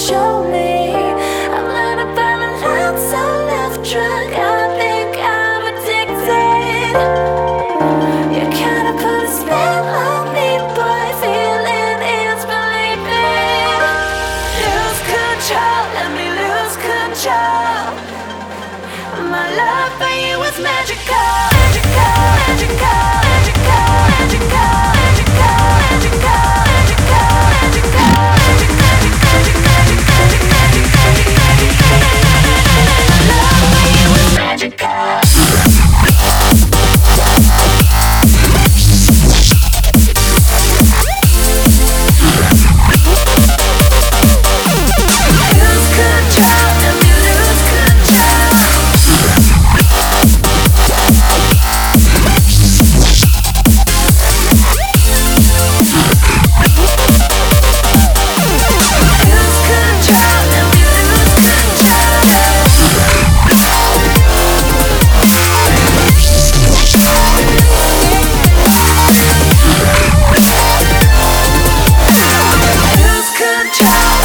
show me. I've learned about a lot, so left track. I think I'm addicted. You kinda put a spell on me, boy. Feeling is believing. Lose control, let me lose control. My love for you is magical, magical, magical, magical, magical, magical, magical, magical, my love for you is magical. Lose control.